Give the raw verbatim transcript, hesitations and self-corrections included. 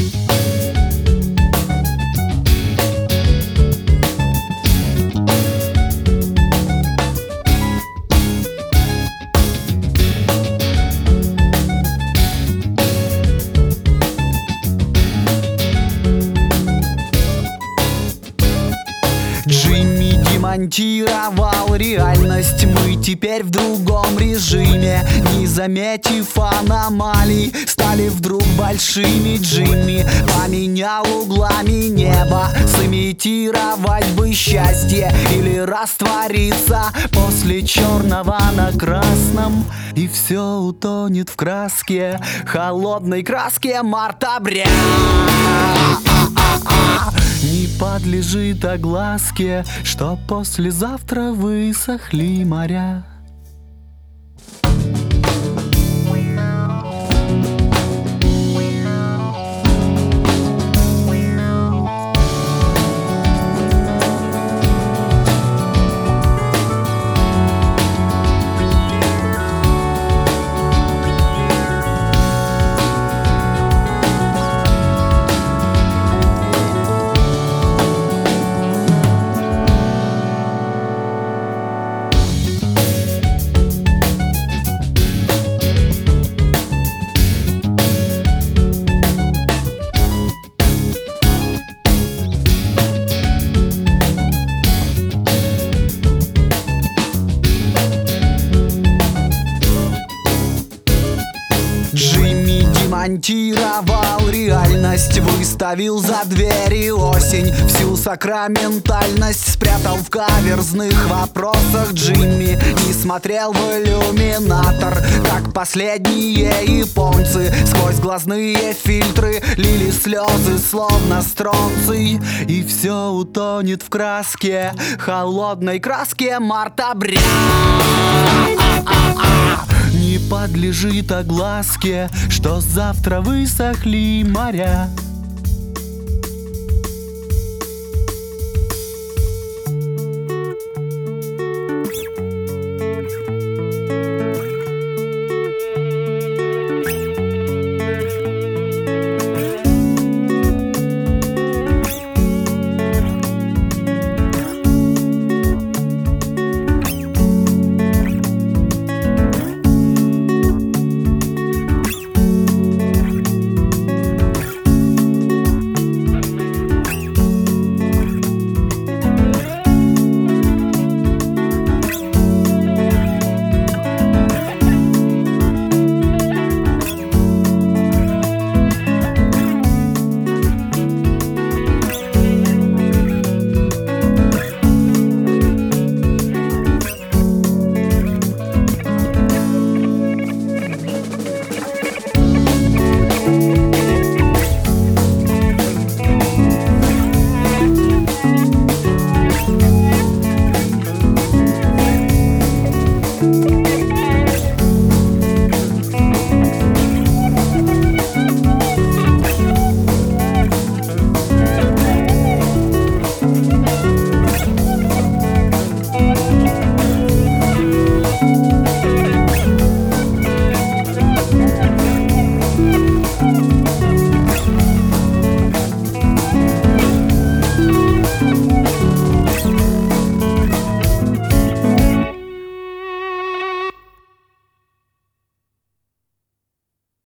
Джимми демонтировал реальность, мы теперь в другом режиме. Не заметив аномалий, стали вдруг большими. Джимми поменял углами небо, сымитировать бы счастье или раствориться после черного на красном, и все утонет в краске, холодной краске марта-бря. Не подлежит огласке, что послезавтра высохли моря. Джимми демонтировал реальность, выставил за двери осень, всю сакраментальность спрятал в каверзных вопросах. Джимми не смотрел в иллюминатор, как последние японцы. Сквозь глазные фильтры лили слезы, словно стронций, и все утонет в краске, холодной краске марта-бря. Не подлежит огласке, что завтра высохли моря.